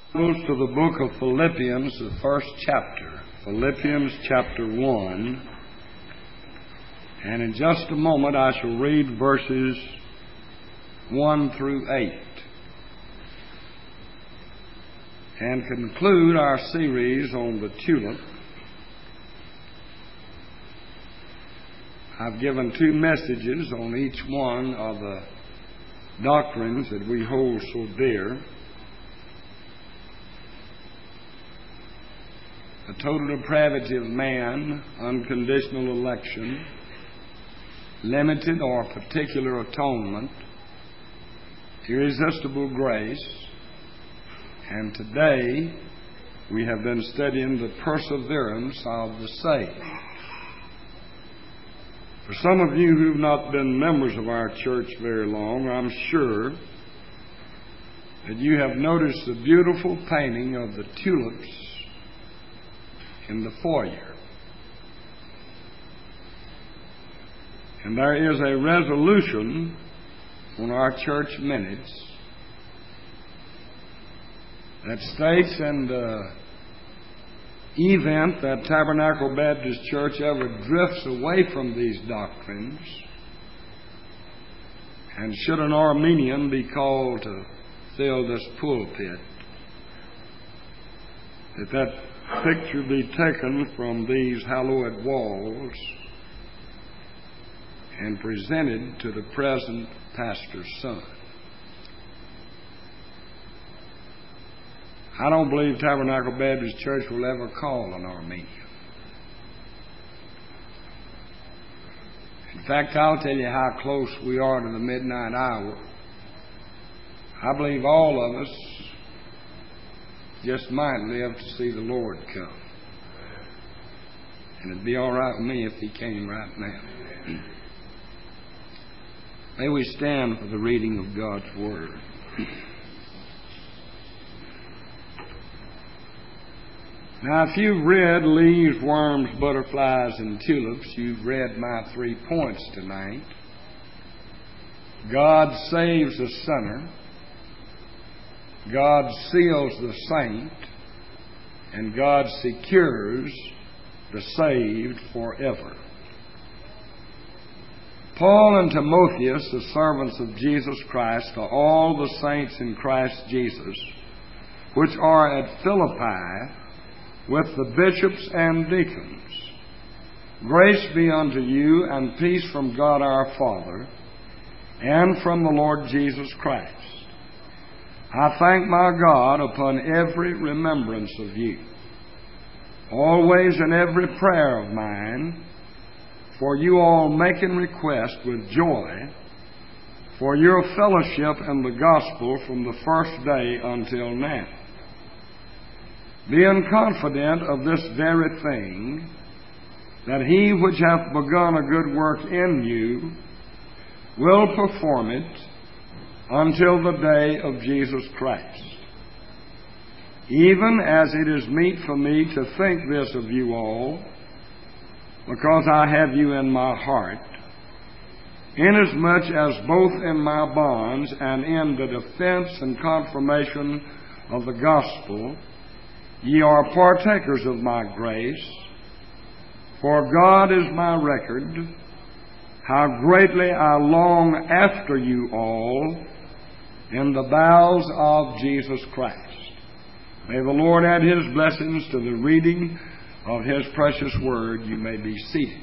Goes to the book of Philippians, the first chapter. Philippians chapter 1. And in just a moment I shall read verses 1 through 8. And conclude our series on the tulip. I've given two messages on each one of the doctrines that we hold so dear. The total depravity of man, unconditional election, limited or particular atonement, irresistible grace, and today we have been studying the perseverance of the saved. For some of you who've not been members of our church very long, I'm sure that you have noticed the beautiful painting of the tulips in the foyer. And there is a resolution on our church minutes that states in the event that Tabernacle Baptist Church ever drifts away from these doctrines, and should an Arminian be called to fill this pulpit, that picture be taken from these hallowed walls and presented to the present pastor's son. I don't believe Tabernacle Baptist Church will ever call an Armenian. In fact, I'll tell you how close we are to the midnight hour. I believe all of us just might live to see the Lord come. And it'd be all right with me if He came right now. May we stand for the reading of God's Word. Now, if you've read Leaves, Worms, Butterflies, and Tulips, you've read my 3 points tonight. God saves the sinner. God seals the saint, and God secures the saved forever. Paul and Timotheus, the servants of Jesus Christ, to all the saints in Christ Jesus, which are at Philippi, with the bishops and deacons, grace be unto you, and peace from God our Father, and from the Lord Jesus Christ. I thank my God upon every remembrance of you, always in every prayer of mine, for you all making request with joy for your fellowship in the gospel from the first day until now, being confident of this very thing, that he which hath begun a good work in you will perform it until the day of Jesus Christ. Even as it is meet for me to think this of you all, because I have you in my heart, inasmuch as both in my bonds and in the defense and confirmation of the gospel ye are partakers of my grace, for God is my record, how greatly I long after you all in the bowels of Jesus Christ. May the Lord add His blessings to the reading of His precious word. You may be seated.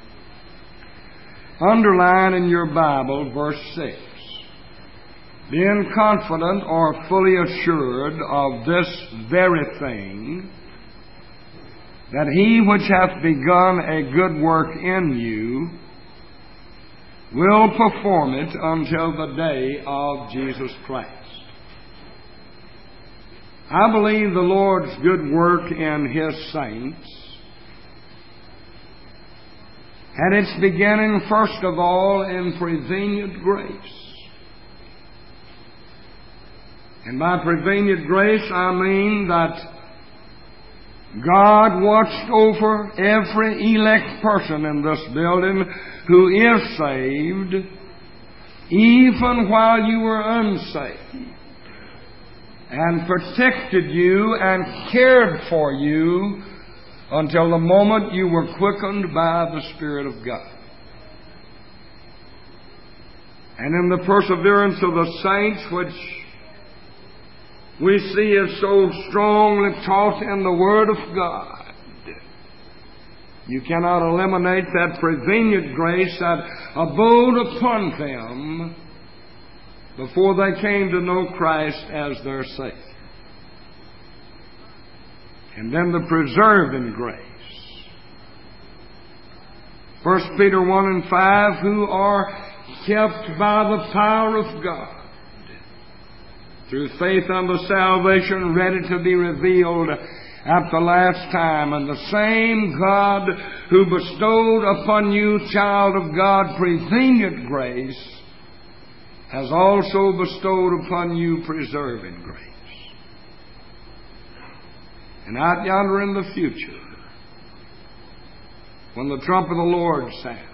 Underline in your Bible verse 6. Being confident or fully assured of this very thing, that he which hath begun a good work in you will perform it until the day of Jesus Christ. I believe the Lord's good work in His saints had its beginning, first of all, in prevenient grace. And by prevenient grace, I mean that God watched over every elect person in this building who is saved, even while you were unsaved. and protected you and cared for you until the moment you were quickened by the Spirit of God. And in the perseverance of the saints, which we see is so strongly taught in the Word of God, you cannot eliminate that prevenient grace that abode upon them before they came to know Christ as their Savior. And then the preserving grace. 1 Peter 1 and 5, who are kept by the power of God through faith unto salvation, ready to be revealed at the last time. And the same God who bestowed upon you, child of God, prevenient grace, has also bestowed upon you preserving grace. And out yonder in the future, when the trump of the Lord sounds,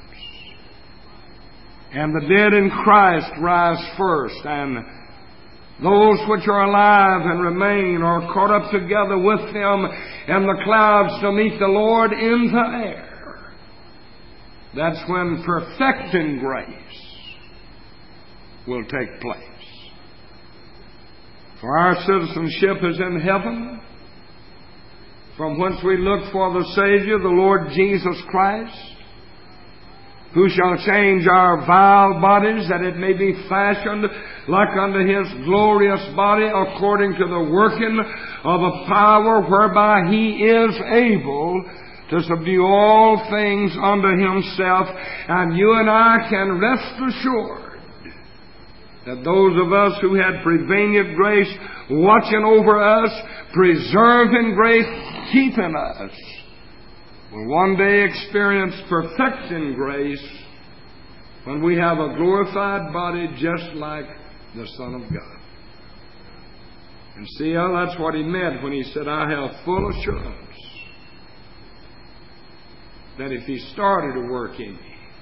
and the dead in Christ rise first, and those which are alive and remain are caught up together with them in the clouds to meet the Lord in the air, that's when perfecting grace will take place. For our citizenship is in heaven, from whence we look for the Savior, the Lord Jesus Christ, who shall change our vile bodies, that it may be fashioned like unto His glorious body, according to the working of the power whereby He is able to subdue all things unto Himself. And you and I can rest assured that those of us who had prevenient grace watching over us, preserving grace, keeping us, will one day experience perfecting grace when we have a glorified body just like the Son of God. And see how that's what He meant when He said, I have full assurance that if He started a work in me,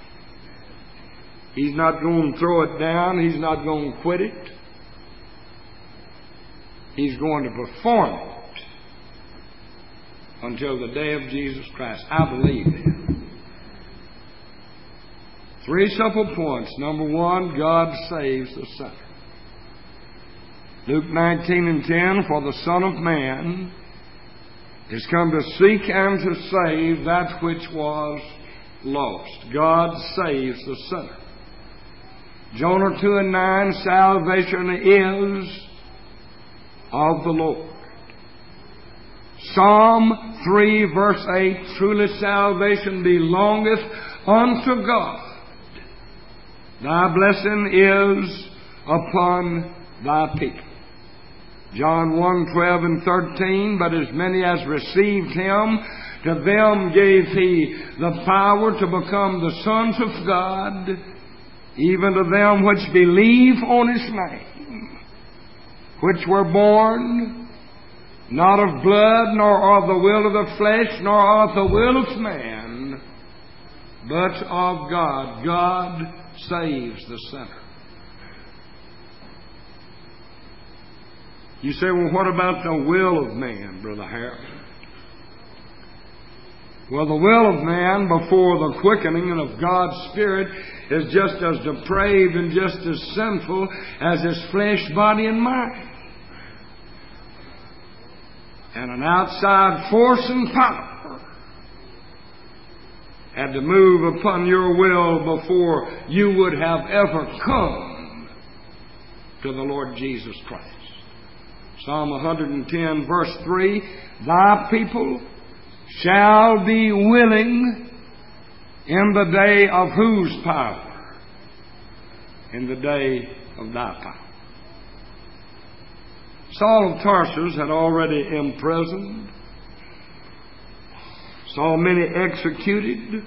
He's not going to throw it down. He's not going to quit it. He's going to perform it until the day of Jesus Christ. I believe that. 3 simple points. Number 1, God saves the sinner. Luke 19 and 10, for the Son of Man is come to seek and to save that which was lost. God saves the sinner. Jonah 2 and 9, salvation is of the Lord. Psalm 3 verse 8, truly salvation belongeth unto God. Thy blessing is upon thy people. John 1, 12 and 13, but as many as received Him, to them gave He the power to become the sons of God, even to them which believe on His name, which were born not of blood, nor of the will of the flesh, nor of the will of man, but of God. God saves the sinner. You say, well, what about the will of man, Brother Harold? Well, the will of man before the quickening of God's Spirit is just as depraved and just as sinful as his flesh, body, and mind. And an outside force and power had to move upon your will before you would have ever come to the Lord Jesus Christ. Psalm 110 verse 3, thy people shall be willing in the day of whose power? In the day of thy power. Saul of Tarsus had already imprisoned, saw many executed,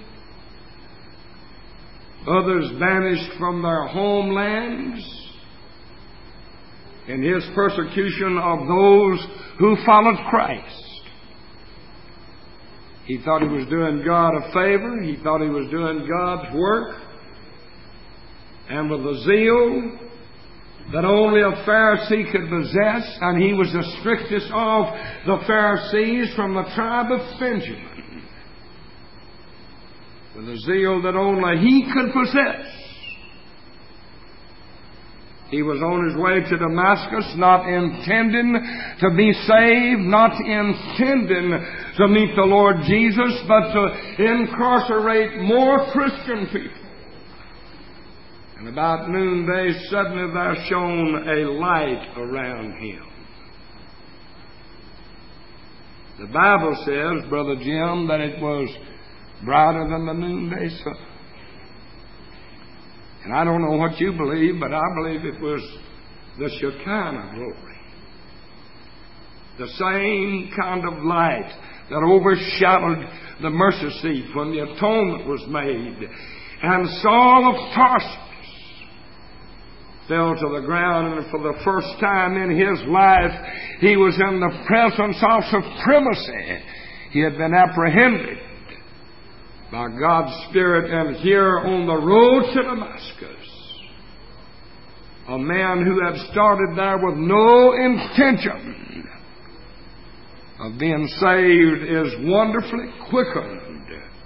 others banished from their homelands in his persecution of those who followed Christ. He thought he was doing God a favor. He thought he was doing God's work. And with the zeal that only a Pharisee could possess, and he was the strictest of the Pharisees from the tribe of Benjamin, with a zeal that only he could possess. He was on his way to Damascus, not intending to be saved, not intending to meet the Lord Jesus, but to incarcerate more Christian people. And about noonday, suddenly there shone a light around him. The Bible says, Brother Jim, that it was brighter than the noonday sun. And I don't know what you believe, but I believe it was the Shekinah glory. The same kind of light that overshadowed the mercy seat when the atonement was made. And Saul of Tarsus fell to the ground, and for the first time in his life, he was in the presence of supremacy. He had been apprehended by God's Spirit, and here on the road to Damascus, a man who had started there with no intention of being saved is wonderfully quickened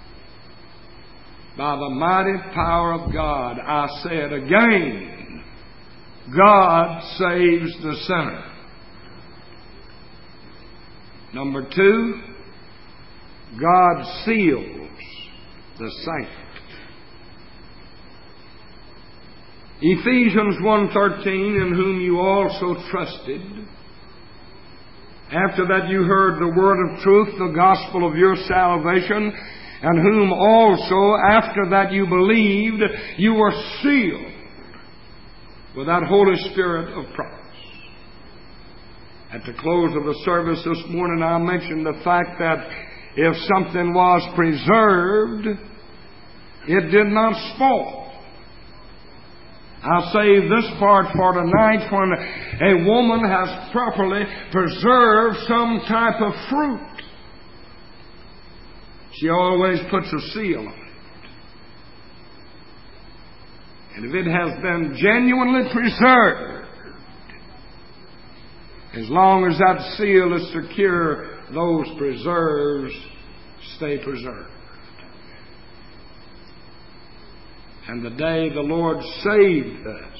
by the mighty power of God. I say it again, God saves the sinner. Number 2, God seals the saint. Ephesians 1:13, in whom you also trusted, after that you heard the word of truth, the gospel of your salvation, and whom also, after that you believed, you were sealed with that Holy Spirit of promise. At the close of the service this morning, I mentioned the fact that if something was preserved, it did not spoil. I'll say this part for tonight. When a woman has properly preserved some type of fruit, she always puts a seal on it. And if it has been genuinely preserved, as long as that seal is secure, those preserves stay preserved. And the day the Lord saved us,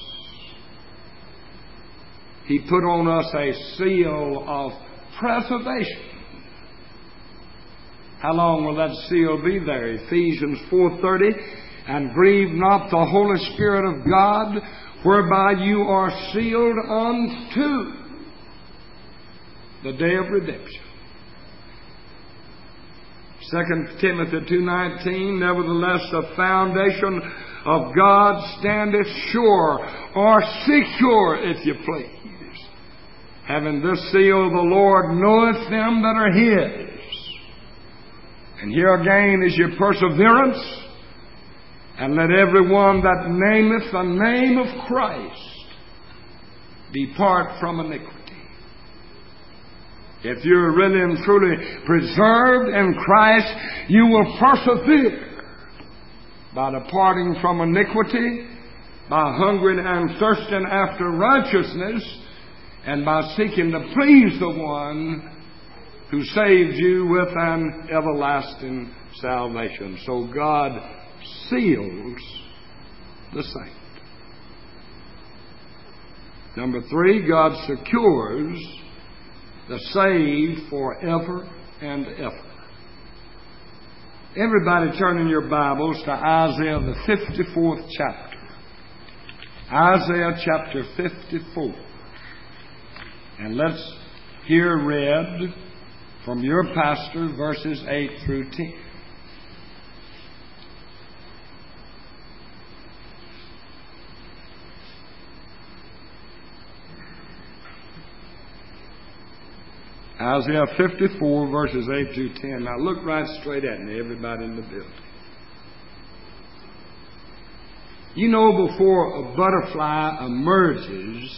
He put on us a seal of preservation. How long will that seal be there? Ephesians 4:30, and grieve not the Holy Spirit of God, whereby you are sealed unto the day of redemption. 2 Timothy 2:19, nevertheless the foundation of God standeth sure, or secure, if you please. Having this seal, the Lord knoweth them that are His. And here again is your perseverance. And let everyone that nameth the name of Christ depart from iniquity. If you're really and truly preserved in Christ, you will persevere by departing from iniquity, by hungering and thirsting after righteousness, and by seeking to please the one who saved you with an everlasting salvation. So God seals the saint. Number 3, God secures the saved forever and ever. Everybody turn in your Bibles to Isaiah the 54th chapter. Isaiah chapter 54. And let's hear read from your pastor verses 8 through 10. Isaiah 54, verses 8 through 10. Now look right straight at me, everybody in the building. You know, before a butterfly emerges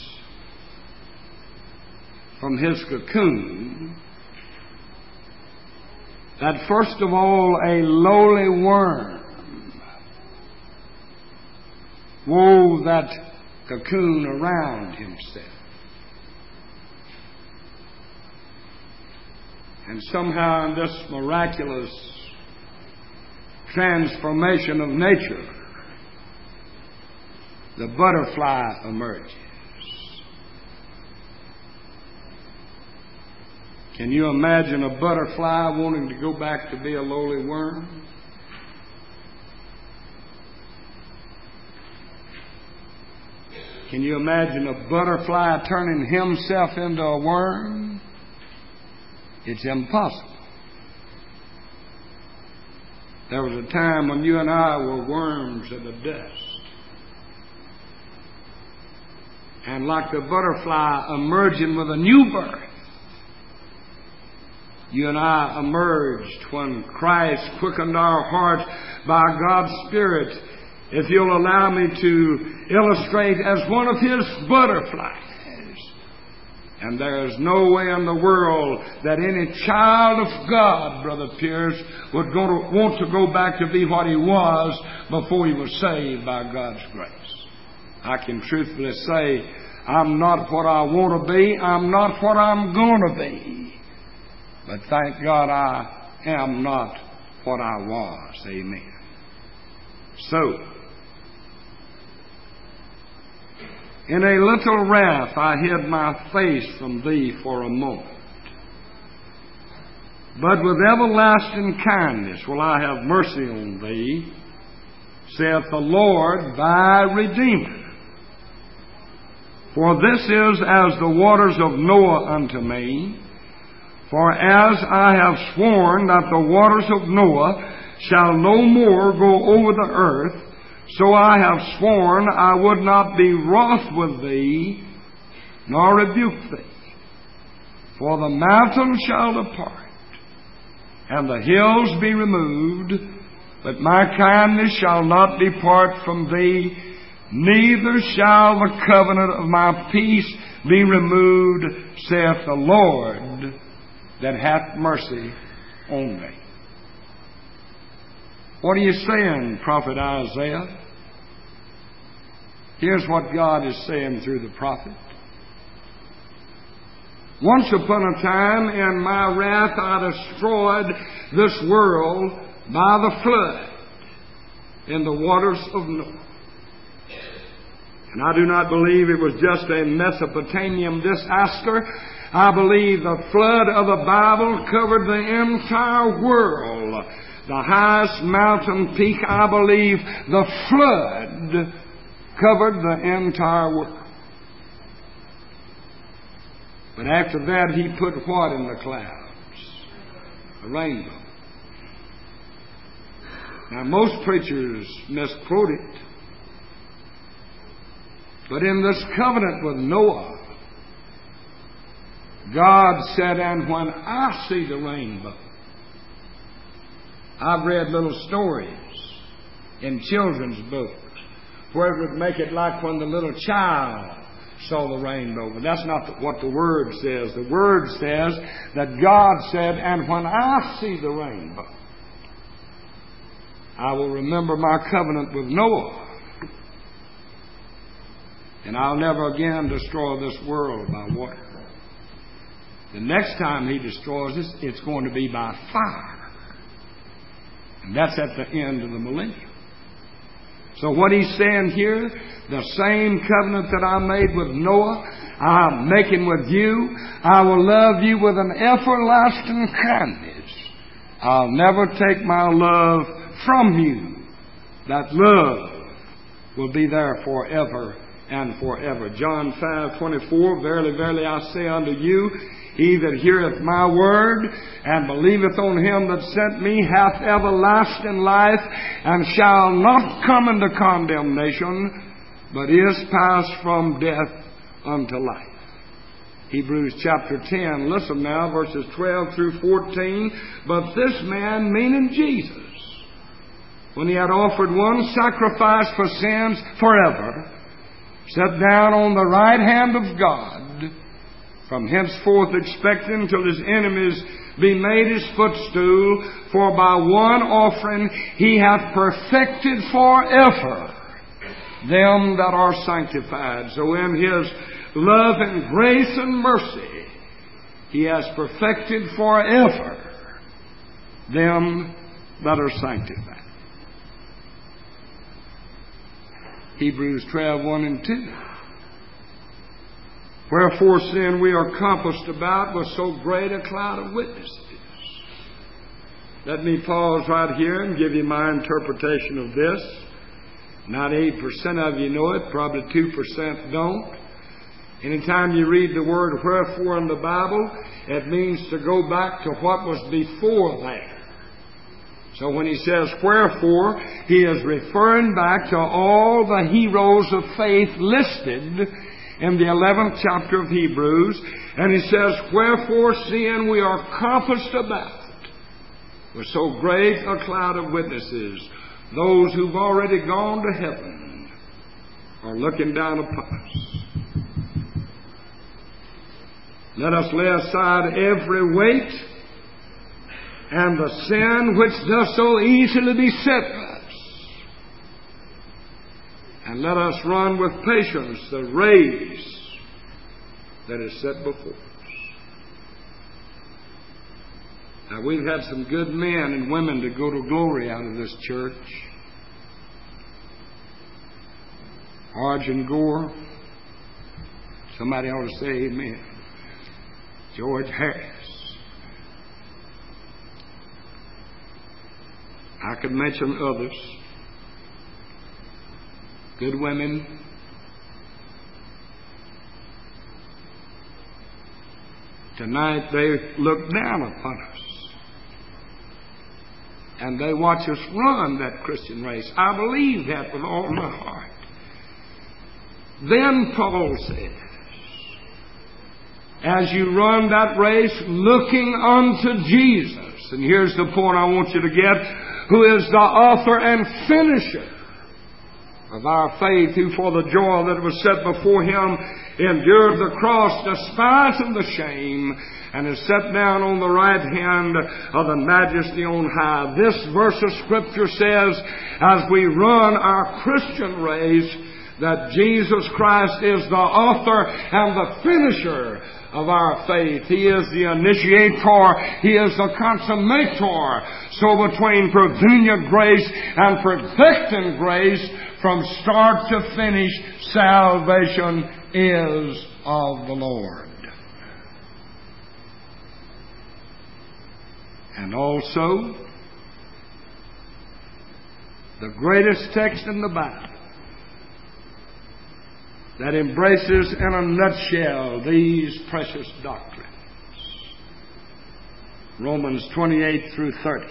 from his cocoon, that first of all a lowly worm wove that cocoon around himself. And somehow in this miraculous transformation of nature, the butterfly emerges. Can you imagine a butterfly wanting to go back to be a lowly worm? Can you imagine a butterfly turning himself into a worm? It's impossible. There was a time when you and I were worms of the dust. And like the butterfly emerging with a new birth, you and I emerged when Christ quickened our hearts by God's Spirit. If you'll allow me to illustrate as one of His butterflies. And there is no way in the world that any child of God, Brother Pierce, would want to go back to be what he was before he was saved by God's grace. I can truthfully say, I'm not what I want to be. I'm not what I'm going to be. But thank God I am not what I was. Amen. So, in a little wrath I hid my face from thee for a moment. But with everlasting kindness will I have mercy on thee, saith the Lord thy Redeemer. For this is as the waters of Noah unto me. For as I have sworn that the waters of Noah shall no more go over the earth, so I have sworn I would not be wroth with thee, nor rebuke thee. For the mountains shall depart, and the hills be removed, but my kindness shall not depart from thee, neither shall the covenant of my peace be removed, saith the Lord, that hath mercy on me. What are you saying, Prophet Isaiah? Here's what God is saying through the prophet. Once upon a time, in my wrath, I destroyed this world by the flood in the waters of Noah. And I do not believe it was just a Mesopotamian disaster. I believe the flood of the Bible covered the entire world. The highest mountain peak, I believe, the flood covered the entire world. But after that, He put what in the clouds? A rainbow. Now, most preachers misquote it. But in this covenant with Noah, God said, and when I see the rainbow. I've read little stories in children's books where it would make it like when the little child saw the rainbow. But that's not what the Word says. The Word says that God said, and when I see the rainbow, I will remember my covenant with Noah. And I'll never again destroy this world by water. The next time He destroys us, it's going to be by fire. And that's at the end of the millennium. So what He's saying here, the same covenant that I made with Noah, I'm making with you. I will love you with an everlasting kindness. I'll never take my love from you. That love will be there forever and forever. John 5:24, verily, verily, I say unto you, he that heareth my word and believeth on Him that sent me hath everlasting life, and shall not come into condemnation, but is passed from death unto life. Hebrews chapter 10, listen now, verses 12 through 14. But this man, meaning Jesus, when He had offered one sacrifice for sins forever, sat down on the right hand of God, from henceforth expecting till His enemies be made His footstool. For by one offering He hath perfected forever them that are sanctified. So in His love and grace and mercy, He has perfected forever them that are sanctified. Hebrews 12:1 and 2. Wherefore, seeing we are compassed about with so great a cloud of witnesses. Let me pause right here and give you my interpretation of this. 98% of you know it, probably 2% don't. Anytime you read the word wherefore in the Bible, it means to go back to what was before that. So when he says wherefore, he is referring back to all the heroes of faith listed in the 11th chapter of Hebrews. And he says, wherefore, seeing we are compassed about with so great a cloud of witnesses, those who've already gone to heaven are looking down upon us. Let us lay aside every weight and the sin which does so easily beset us, and let us run with patience the race that is set before us. Now, we've had some good men and women to go to glory out of this church. Arjun Gore. Somebody ought to say amen. George Harris. I could mention others. Good women. Tonight they look down upon us. And they watch us run that Christian race. I believe that with all my heart. Then Paul says, as you run that race looking unto Jesus, and here's the point I want you to get, who is the author and finisher of our faith, who for the joy that was set before him endured the cross, despising the shame, and is set down on the right hand of the Majesty on high. This verse of Scripture says, as we run our Christian race, that Jesus Christ is the author and the finisher of our faith. He is the initiator. He is the consummator. So between prevenient grace and perfecting grace, from start to finish, salvation is of the Lord. And also, the greatest text in the Bible that embraces in a nutshell these precious doctrines. Romans 28 through 30.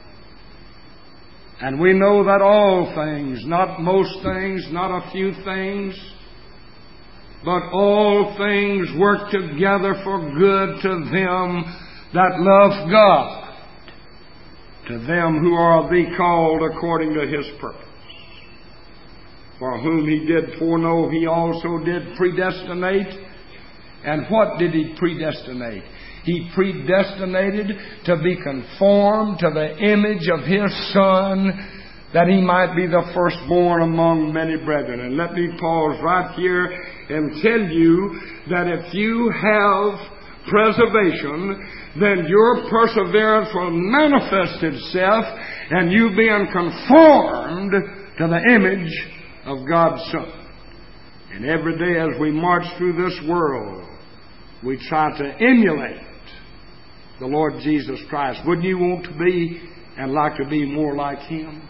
And we know that all things, not most things, not a few things, but all things work together for good to them that love God, to them who are the called according to His purpose. For whom He did foreknow, He also did predestinate. And what did He predestinate? He predestinated to be conformed to the image of His Son, that He might be the firstborn among many brethren. And let me pause right here and tell you that if you have preservation, then your perseverance will manifest itself, and you being conformed to the image of God's Son. And every day as we march through this world, we try to emulate the Lord Jesus Christ. Wouldn't you want to be and like to be more like Him?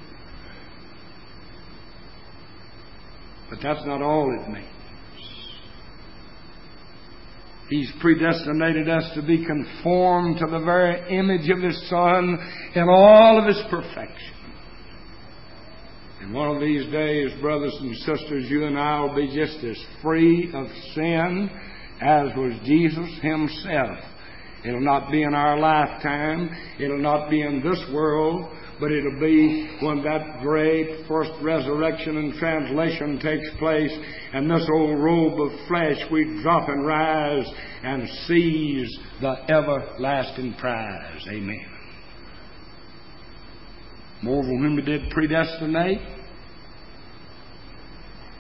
But that's not all it means. He's predestinated us to be conformed to the very image of His Son in all of His perfection. And one of these days, brothers and sisters, you and I will be just as free of sin as was Jesus Himself. It'll not be in our lifetime. It'll not be in this world. But it'll be when that great first resurrection and translation takes place, and this old robe of flesh we drop and rise and seize the everlasting prize. Amen. Moreover, whom He did predestinate,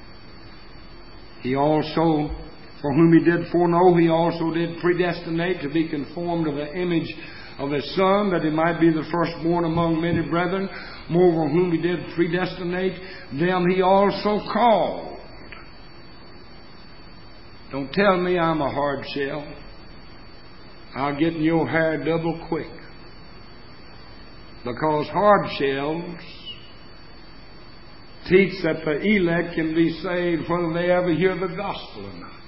He also, for whom He did foreknow, He also did predestinate to be conformed to the image of His Son, that He might be the firstborn among many brethren. Moreover, whom He did predestinate, them He also called. Don't tell me I'm a hard shell. I'll get in your hair double quick. Because hard shells teach that the elect can be saved whether they ever hear the gospel or not.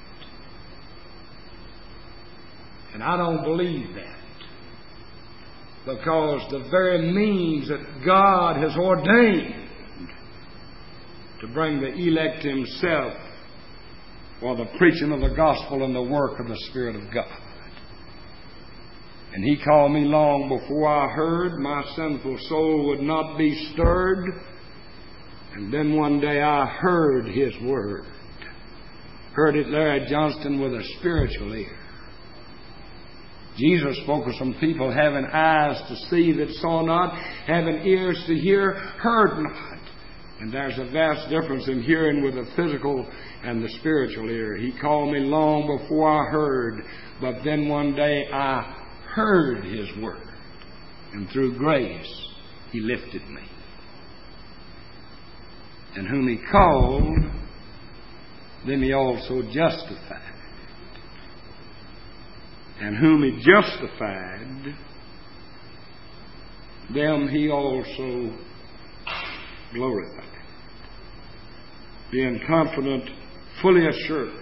And I don't believe that. Because the very means that God has ordained to bring the elect to Himself for the preaching of the gospel and the work of the Spirit of God. And He called me long before I heard. My sinful soul would not be stirred. And then one day I heard His word. Heard it, Larry Johnston, with a spiritual ear. Jesus spoke of some people having eyes to see that saw not, having ears to hear, heard not. And there's a vast difference in hearing with the physical and the spiritual ear. He called me long before I heard, but then one day I heard His word. And through grace, He lifted me. And whom He called, them He also justified. And whom He justified, them He also glorified. Being confident, fully assured,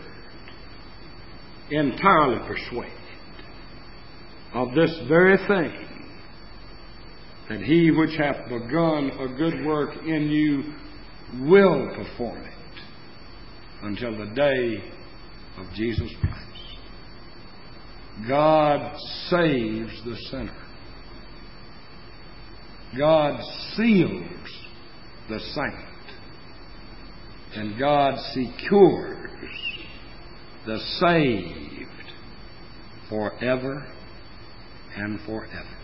entirely persuaded of this very thing, that He which hath begun a good work in you will perform it until the day of Jesus Christ. God saves the sinner. God seals the saint. And God secures the saved forever and forever.